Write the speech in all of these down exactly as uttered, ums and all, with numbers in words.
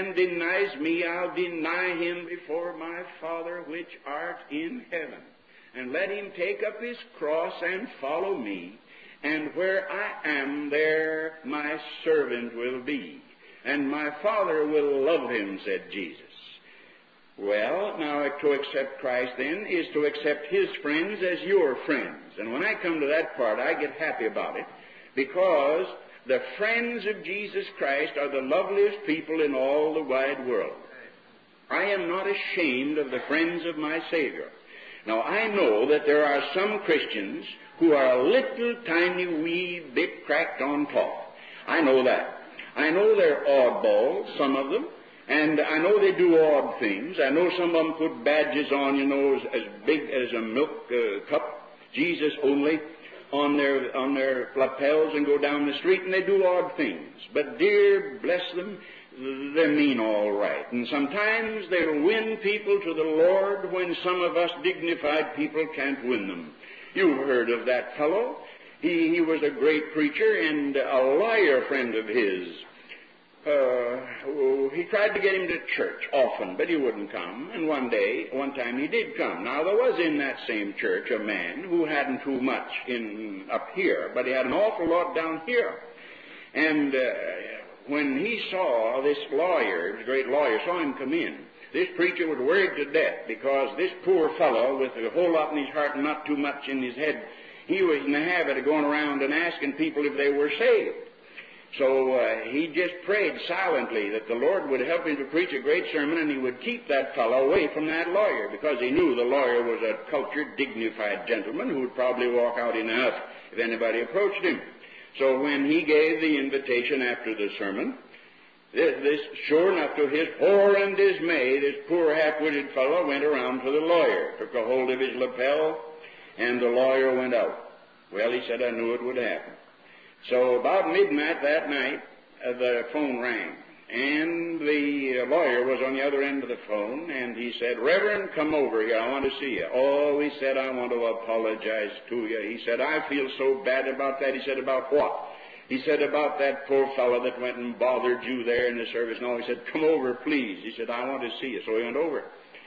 man denies me, I'll deny him before my Father which art in heaven. And let him take up his cross and follow me. And where I am, there my servant will be. And my Father will love him, said Jesus. Well, now to accept Christ then is to accept his friends as your friends. And when I come to that part, I get happy about it, because the friends of Jesus Christ are the loveliest people in all the wide world. I am not ashamed of the friends of my Savior. Now, I know that there are some Christians who are a little tiny wee bit cracked on top. I know that. I know they're oddballs, some of them, and I know they do odd things. I know some of them put badges on, you know, as, as big as a milk uh, cup, Jesus only, on their on their lapels and go down the street, and they do odd things. But dear, bless them, they mean all right. And sometimes they'll win people to the Lord when some of us dignified people can't win them. You've heard of that fellow. He, he was a great preacher and a lawyer friend of his. Uh, he tried to get him to church often, but he wouldn't come. And one day, one time he did come. Now, there was in that same church a man who hadn't too much in up here, but he had an awful lot down here. And uh, when he saw this lawyer, this great lawyer, saw him come in, this preacher was worried to death, because this poor fellow, with a whole lot in his heart and not too much in his head, he was in the habit of going around and asking people if they were saved. So uh, he just prayed silently that the Lord would help him to preach a great sermon, and he would keep that fellow away from that lawyer, because he knew the lawyer was a cultured, dignified gentleman who would probably walk out in a huff if anybody approached him. So when he gave the invitation after the sermon, this, this sure enough, to his horror and dismay, this poor half-witted fellow went around to the lawyer, took a hold of his lapel, and the lawyer went out. Well, he said, I knew it would happen. So about midnight that night, uh, the phone rang, and the uh, lawyer was on the other end of the phone, and he said, Reverend, come over here, I want to see you. Oh, he said, I want to apologize to you. He said, I feel so bad about that. He said, about what? He said, about that poor fellow that went and bothered you there in the service. No, he said, come over, please. He said, I want to see you. So he went over.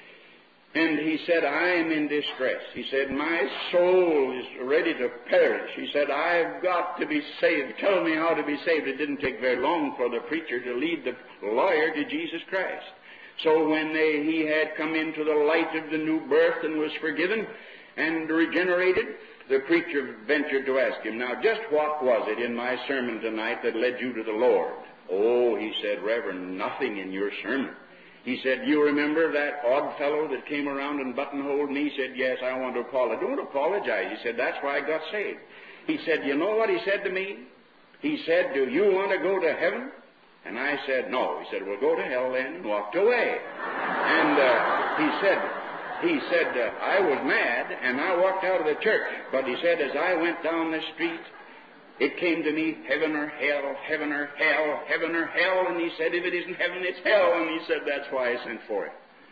And he said, I am in distress. He said, my soul is ready to perish. He said, I've got to be saved. Tell me how to be saved. It didn't take very long for the preacher to lead the lawyer to Jesus Christ. So when they, he had come into the light of the new birth and was forgiven and regenerated, the preacher ventured to ask him, now just what was it in my sermon tonight that led you to the Lord? Oh, he said, Reverend, nothing in your sermon. He said, you remember that odd fellow that came around and buttonholed me? He said, yes, I want to apologize. Don't apologize. He said, that's why I got saved. He said, you know what he said to me? He said, do you want to go to heaven? And I said, no. He said, well, go to hell then, and walked away. And uh, he said, he said, uh, I was mad, and I walked out of the church. But he said, as I went down the street, it came to me, heaven or hell, heaven or hell, heaven or hell. And he said, if it isn't heaven, it's hell. And he said, that's why I sent for it.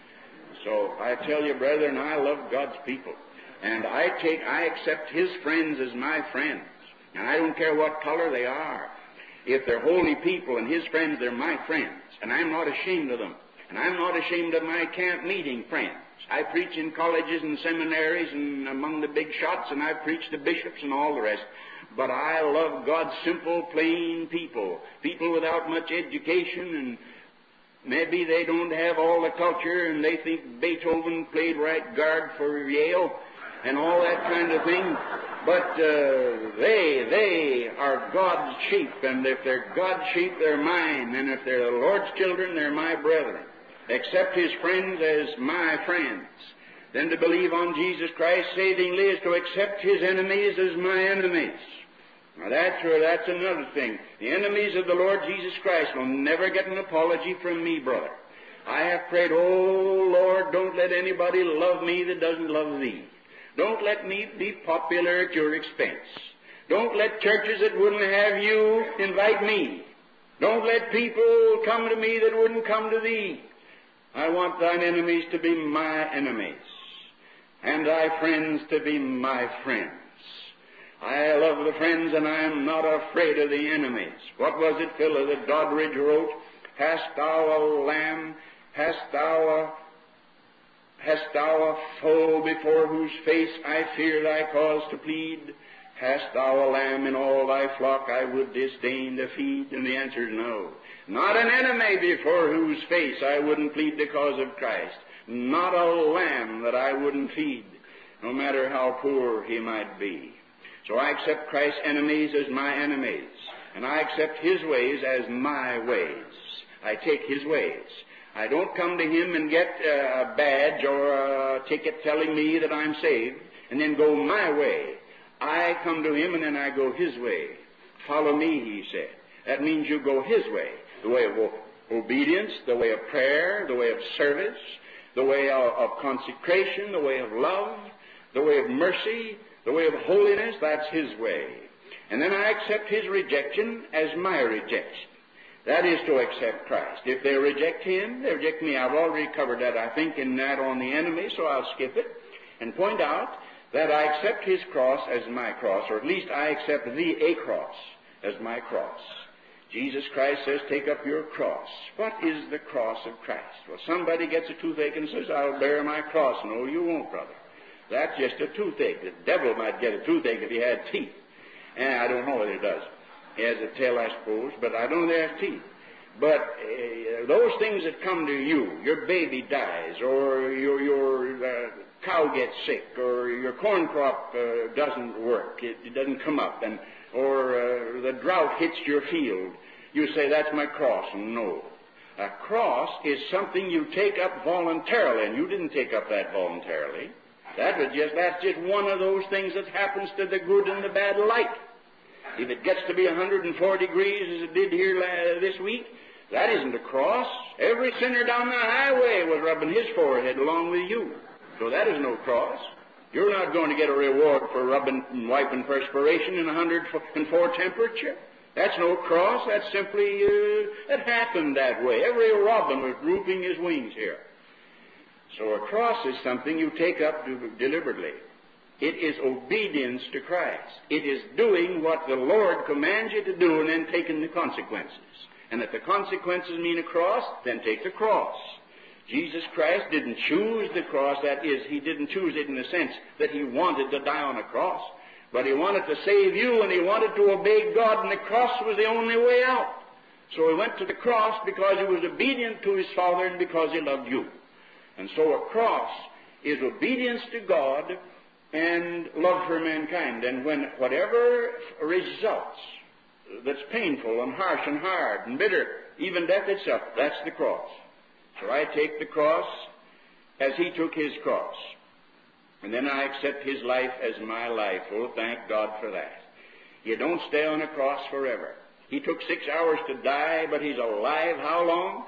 So I tell you, brethren, I love God's people. And I take, I accept his friends as my friends. And I don't care what color they are. If they're holy people and his friends, they're my friends. And I'm not ashamed of them. And I'm not ashamed of my camp meeting friends. I preach in colleges and seminaries and among the big shots, and I preach to bishops and all the rest. But I love God's simple, plain people, people without much education, and maybe they don't have all the culture, and they think Beethoven played right guard for Yale and all that kind of thing. But uh, they, they are God's sheep, and if they're God's sheep, they're mine, and if they're the Lord's children, they're my brethren. Accept his friends as my friends. Then to believe on Jesus Christ savingly is to accept his enemies as my enemies. Now that's where, that's another thing. The enemies of the Lord Jesus Christ will never get an apology from me, brother. I have prayed, oh Lord, don't let anybody love me that doesn't love thee. Don't let me be popular at your expense. Don't let churches that wouldn't have you invite me. Don't let people come to me that wouldn't come to thee. I want thine enemies to be my enemies, and thy friends to be my friends. I love the friends, and I am not afraid of the enemies. What was it, Philip, that Doddridge wrote? Hast thou a lamb? Hast thou a Hast thou a foe before whose face I fear thy cause to plead? Hast thou a lamb in all thy flock I would disdain to feed? And the answer is no. Not an enemy before whose face I wouldn't plead the cause of Christ. Not a lamb that I wouldn't feed, no matter how poor he might be. So I accept Christ's enemies as my enemies, and I accept his ways as my ways. I take his ways. I don't come to him and get a badge or a ticket telling me that I'm saved and then go my way. I come to him and then I go his way. Follow me, he said. That means you go his way. The way of obedience, the way of prayer, the way of service, the way of, of consecration, the way of love, the way of mercy, the way of holiness. That's his way. And then I accept his rejection as my rejection. That is to accept Christ. If they reject him, they reject me. I've already covered that, I think, in that on the enemy, so I'll skip it and point out that I accept his cross as my cross, or at least I accept the a cross as my cross. Jesus Christ says, take up your cross. What is the cross of Christ? Well, somebody gets a toothache and says, I'll bear my cross. No, you won't, brother. That's just a toothache. The devil might get a toothache if he had teeth. And I don't know whether he does. He has a tail, I suppose, but I don't know they have teeth. But uh, those things that come to you, your baby dies, or your, your uh, cow gets sick, or your corn crop uh, doesn't work, it, it doesn't come up, and or uh, the drought hits your field, you say, that's my cross. No. A cross is something you take up voluntarily, and you didn't take up that voluntarily. That was just, that's just one of those things that happens to the good and the bad alike. If it gets to be one hundred four degrees as it did here uh, this week, that isn't a cross. Every sinner down the highway was rubbing his forehead along with you. So that is no cross. You're not going to get a reward for rubbing and wiping perspiration in one hundred four temperature. That's no cross. That's simply, uh, it happened that way. Every robin was drooping his wings here. So a cross is something you take up deliberately. It is obedience to Christ. It is doing what the Lord commands you to do and then taking the consequences. And if the consequences mean a cross, then take the cross. Jesus Christ didn't choose the cross. That is, he didn't choose it in the sense that he wanted to die on a cross. But he wanted to save you, and he wanted to obey God, and the cross was the only way out. So he went to the cross because he was obedient to his Father and because he loved you. And so a cross is obedience to God and love for mankind. And when whatever results that's painful and harsh and hard and bitter, even death itself, that's the cross. So I take the cross as he took his cross. And then I accept his life as my life. Oh, thank God for that. You don't stay on a cross forever. He took six hours to die, but he's alive how long?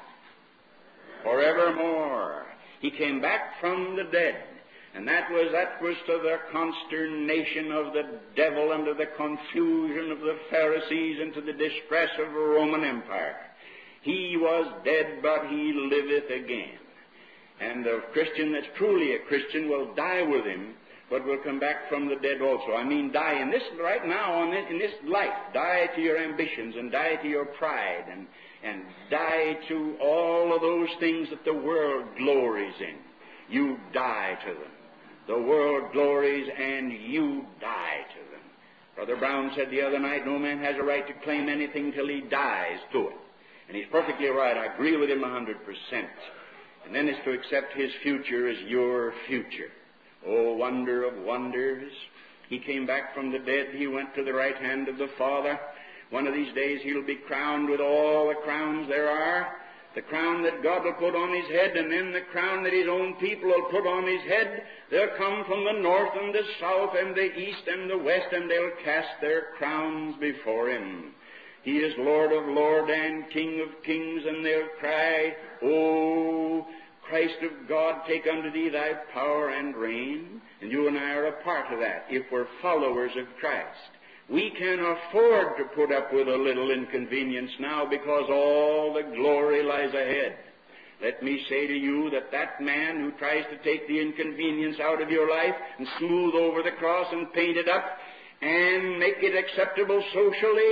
Forevermore. He came back from the dead. And that was that was to the consternation of the devil and to the confusion of the Pharisees and to the distress of the Roman Empire. He was dead, but he liveth again. And a Christian that's truly a Christian will die with him, but will come back from the dead also. I mean, die in this right now, in this life. Die to your ambitions and die to your pride and, and die to all of those things that the world glories in. You die to them. The world glories, and you die to them. Brother Brown said the other night, no man has a right to claim anything till he dies to it. And he's perfectly right. I agree with him a hundred percent. And then it's to accept his future as your future. Oh, wonder of wonders. He came back from the dead. He went to the right hand of the Father. One of these days he'll be crowned with all the crowns there are. The crown that God will put on his head, and then the crown that his own people will put on his head. They'll come from the north and the south and the east and the west, and they'll cast their crowns before him. He is Lord of lords and King of kings, and they'll cry, O Christ of God, take unto thee thy power and reign. And you and I are a part of that if we're followers of Christ. We can afford to put up with a little inconvenience now because all the glory lies ahead. Let me say to you that that man who tries to take the inconvenience out of your life and smooth over the cross and paint it up and make it acceptable socially,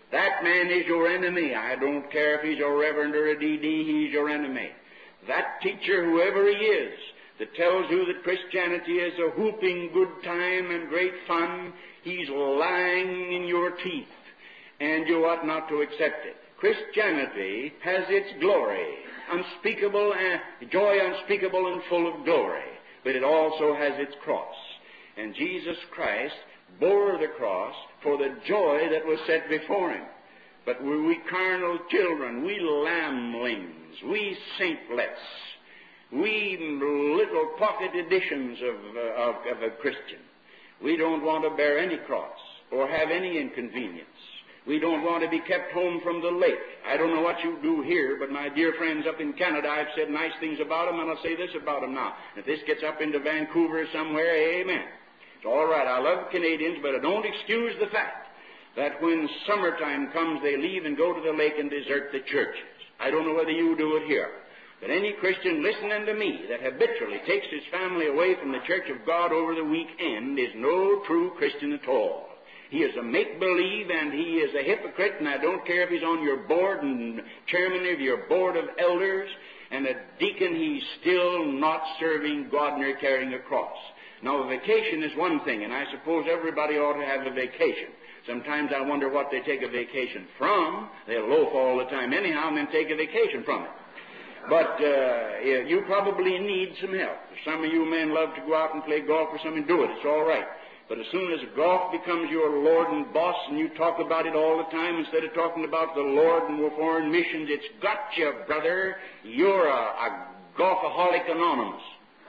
That man is your enemy. I don't care if he's a reverend or a D D, he's your enemy. That teacher, whoever he is, that tells you that Christianity is a whooping good time and great fun, he's lying in your teeth, and you ought not to accept it. Christianity has its glory, unspeakable and joy unspeakable and full of glory, but it also has its cross. And Jesus Christ bore the cross for the joy that was set before him. But were we carnal children, we lamblings, we saintlets, we little pocket editions of, uh, of, of a Christian, we don't want to bear any cross or have any inconvenience. We don't want to be kept home from the lake. I don't know what you do here, but my dear friends up in Canada, I've said nice things about them, and I'll say this about them now. If this gets up into Vancouver somewhere, amen. It's all right. I love Canadians, but I don't excuse the fact that when summertime comes, they leave and go to the lake and desert the churches. I don't know whether you do it here. But any Christian listening to me that habitually takes his family away from the church of God over the weekend is no true Christian at all. He is a make-believe, and he is a hypocrite, and I don't care if he's on your board and chairman of your board of elders and a deacon, he's still not serving God nor carrying a cross. Now, a vacation is one thing, and I suppose everybody ought to have a vacation. Sometimes I wonder what they take a vacation from. They'll loaf all the time anyhow and then take a vacation from it. But uh, you probably need some help. Some of you men love to go out and play golf or something, do it. It's all right. But as soon as golf becomes your lord and boss and you talk about it all the time instead of talking about the Lord and foreign missions, it's got you, brother. You're a, a golfaholic anonymous.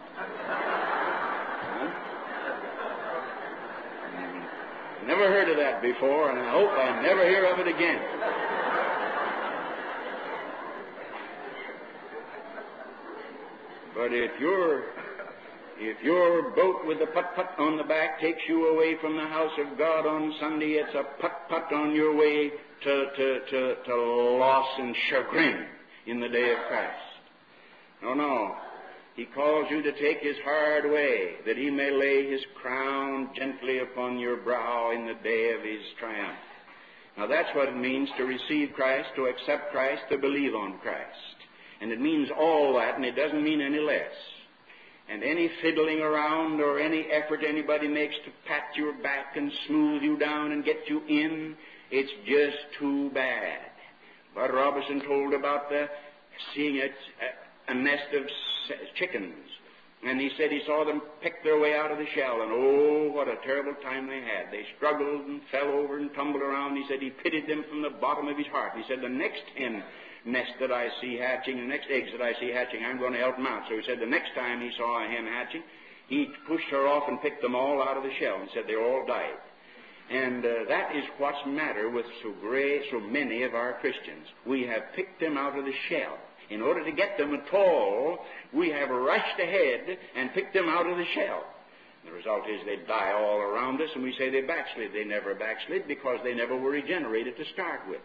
Huh? Never heard of that before, and I hope I never hear of it again. But if you're If your boat with the putt-putt on the back takes you away from the house of God on Sunday, it's a putt-putt on your way to, to, to, to loss and chagrin in the day of Christ. No, no. He calls you to take his hard way, that he may lay his crown gently upon your brow in the day of his triumph. Now that's what it means to receive Christ, to accept Christ, to believe on Christ. And it means all that, and it doesn't mean any less. And any fiddling around or any effort anybody makes to pat your back and smooth you down and get you in, it's just too bad. Bud Robinson told about the seeing a, a, a nest of chickens, and he said he saw them pick their way out of the shell, and oh, what a terrible time they had. They struggled and fell over and tumbled around. He said he pitied them from the bottom of his heart. He said the next hen nest that I see hatching, the next eggs that I see hatching, I'm going to help them out. So he said the next time he saw a hen hatching, he pushed her off and picked them all out of the shell and said they all died. And uh, that is what's the matter with so great, so many of our Christians. We have picked them out of the shell. In order to get them at all, we have rushed ahead and picked them out of the shell. The result is they die all around us, and we say they backslid. They never backslid because they never were regenerated to start with.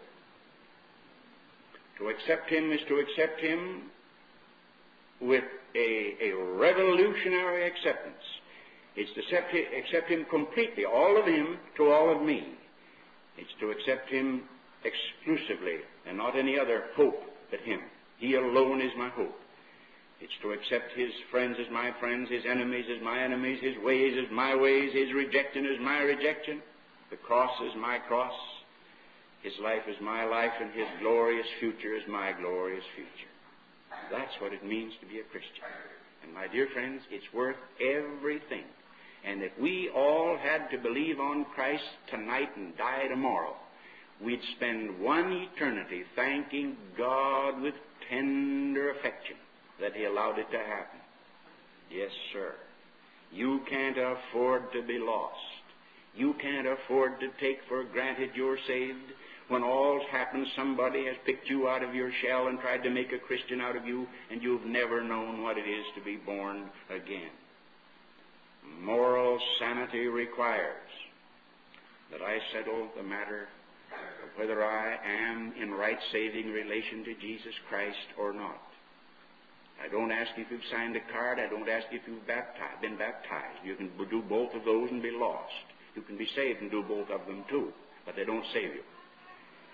To accept him is to accept him with a, a revolutionary acceptance. It's to accept, accept him completely, all of him to all of me. It's to accept him exclusively and not any other hope but him. He alone is my hope. It's to accept his friends as my friends, his enemies as my enemies, his ways as my ways, his rejection as my rejection, the cross as my cross, his life is my life, and his glorious future is my glorious future. That's what it means to be a Christian. And my dear friends, it's worth everything. And if we all had to believe on Christ tonight and die tomorrow, we'd spend one eternity thanking God with tender affection that he allowed it to happen. Yes, sir. You can't afford to be lost. You can't afford to take for granted you're saved. When all's happened, somebody has picked you out of your shell and tried to make a Christian out of you, and you've never known what it is to be born again. Moral sanity requires that I settle the matter of whether I am in right saving relation to Jesus Christ or not. I don't ask if you've signed a card. I don't ask if you've baptized, been baptized. You can do both of those and be lost. You can be saved and do both of them too, but they don't save you.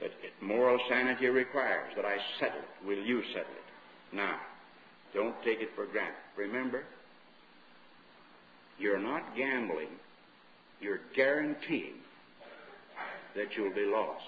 But moral sanity requires that I settle it. Will you settle it? Now, don't take it for granted. Remember, you're not gambling. You're guaranteeing that you'll be lost.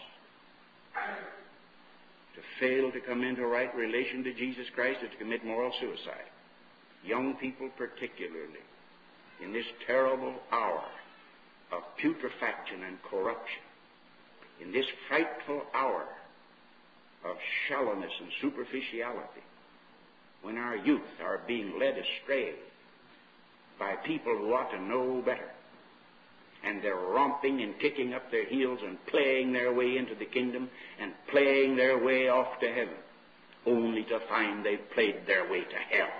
To fail to come into right relation to Jesus Christ is to commit moral suicide. Young people particularly, in this terrible hour of putrefaction and corruption, in this frightful hour of shallowness and superficiality, when our youth are being led astray by people who ought to know better, and they're romping and kicking up their heels and playing their way into the kingdom and playing their way off to heaven, only to find they've played their way to hell.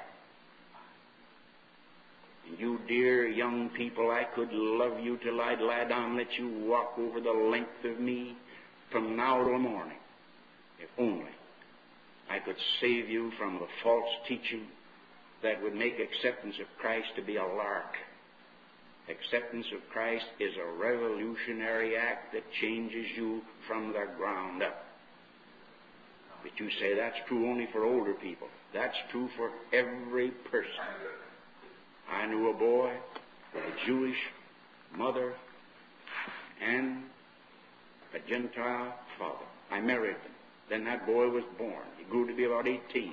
And you dear young people, I could love you till I'd lie down and let you walk over the length of me from now till morning, if only I could save you from the false teaching that would make acceptance of Christ to be a lark. Acceptance of Christ is a revolutionary act that changes you from the ground up. But you say that's true only for older people. That's true for every person. I knew a boy with a Jewish mother and a Gentile father. I married them. Then that boy was born. He grew to be about eighteen.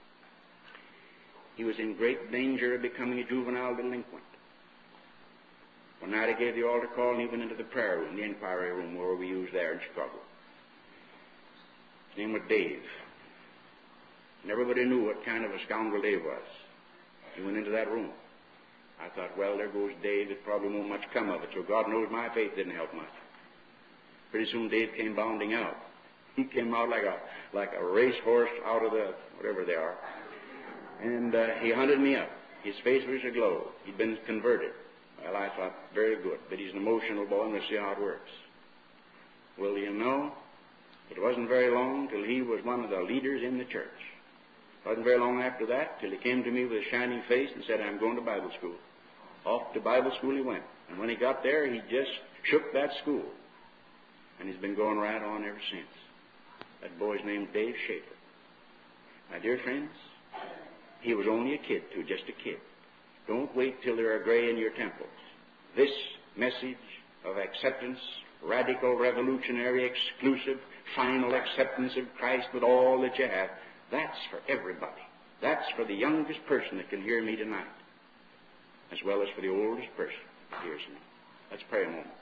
He was in great danger of becoming a juvenile delinquent. One night I gave the altar call and he went into the prayer room, the inquiry room where we used there in Chicago. His name was Dave. And everybody knew what kind of a scoundrel Dave was. He went into that room. I thought, well, there goes Dave. It probably won't much come of it. So God knows my faith didn't help much. Pretty soon Dave came bounding out. He came out like a like a racehorse out of the, whatever they are. And uh, he hunted me up. His face was aglow. He'd been converted. Well, I thought, very good. But he's an emotional boy, and we'll see how it works. Well, you know, it wasn't very long till he was one of the leaders in the church. It wasn't very long after that till he came to me with a shining face and said, I'm going to Bible school. Off to Bible school he went. And when he got there, he just shook that school. And he's been going right on ever since. That boy's named Dave Schaefer. My dear friends, he was only a kid, too, just a kid. Don't wait till there are gray in your temples. This message of acceptance, radical, revolutionary, exclusive, final acceptance of Christ with all that you have, that's for everybody. That's for the youngest person that can hear me tonight, as well as for the oldest person that hears me. Let's pray a moment.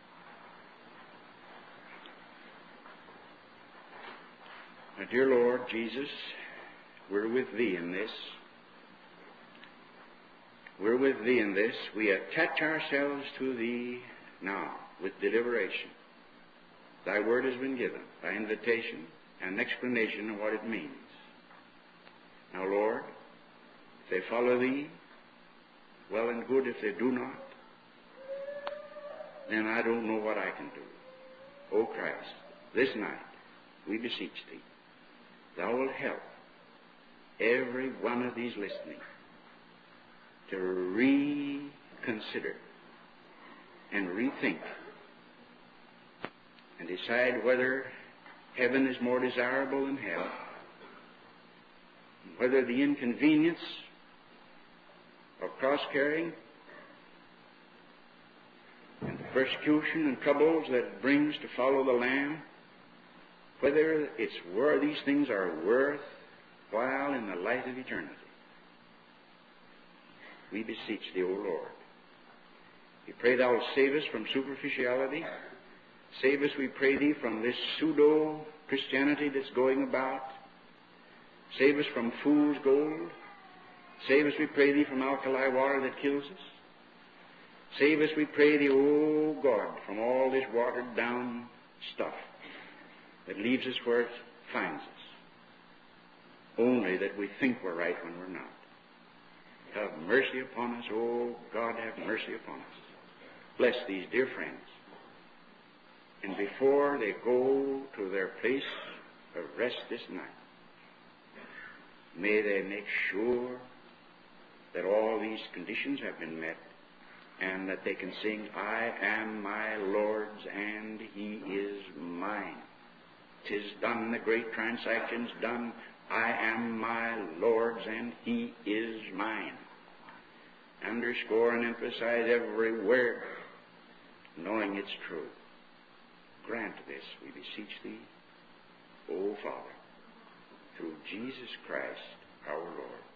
Now, dear Lord Jesus, we're with Thee in this. We're with Thee in this. We attach ourselves to Thee now with deliberation. Thy word has been given, Thy invitation and explanation of what it means. Now, Lord, if they follow Thee, well and good. If they do not, then I don't know what I can do. O Christ, this night we beseech Thee, Thou wilt help every one of these listening to reconsider and rethink and decide whether heaven is more desirable than hell, and whether the inconvenience of cross-carrying and the persecution and troubles that it brings to follow the Lamb, whether it's where these things are worth while in the light of eternity. We beseech Thee, O Lord. We pray Thou wilt save us from superficiality. Save us, we pray Thee, from this pseudo-Christianity that's going about. Save us from fool's gold. Save us, we pray Thee, from alkali water that kills us. Save us, we pray Thee, O God, from all this watered-down stuff that leaves us where it finds us. Only that we think we're right when we're not. Have mercy upon us, oh God, have mercy upon us. Bless these dear friends. And before they go to their place of rest this night, may they make sure that all these conditions have been met and that they can sing, I am my Lord's and He is mine. 'Tis done, the great transaction's done. I am my Lord's and He is mine. Underscore and emphasize every word, knowing it's true. Grant this, we beseech Thee, O Father, through Jesus Christ our Lord.